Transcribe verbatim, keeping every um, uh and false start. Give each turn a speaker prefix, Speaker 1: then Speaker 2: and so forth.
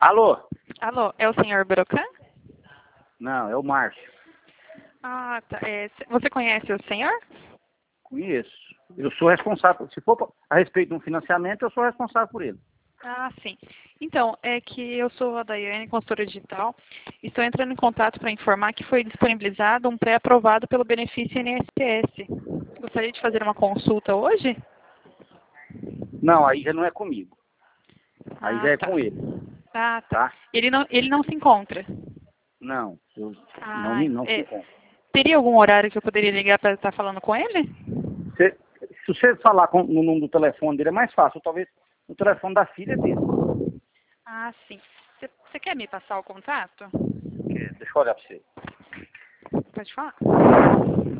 Speaker 1: Alô?
Speaker 2: Alô, é o senhor Brocan?
Speaker 1: Não, é o Márcio.
Speaker 2: Ah, tá. É, você conhece o senhor?
Speaker 1: Conheço. Eu sou responsável. Se for a respeito de um financiamento, eu sou responsável por ele.
Speaker 2: Ah, sim. Então, é que eu sou a Daiane, consultora digital. Estou entrando em contato para informar que foi disponibilizado um pré-aprovado pelo benefício I N S S. Gostaria de fazer uma consulta hoje?
Speaker 1: Não, aí já não é comigo. Aí
Speaker 2: Ah,
Speaker 1: já é
Speaker 2: tá.
Speaker 1: com ele,
Speaker 2: Ah, tá.
Speaker 1: tá?
Speaker 2: Ele não, ele não se encontra.
Speaker 1: Não, eu não,
Speaker 2: Ah,
Speaker 1: me- não se
Speaker 2: é.
Speaker 1: encontra.
Speaker 2: Teria algum horário que eu poderia ligar para estar falando com ele?
Speaker 1: Você- se você falar com, no número do telefone dele, é mais fácil. Ou talvez no telefone da filha dele.
Speaker 2: Ah, sim. Você você quer me passar o contato?
Speaker 1: É, deixa eu olhar para você.
Speaker 2: Pode falar.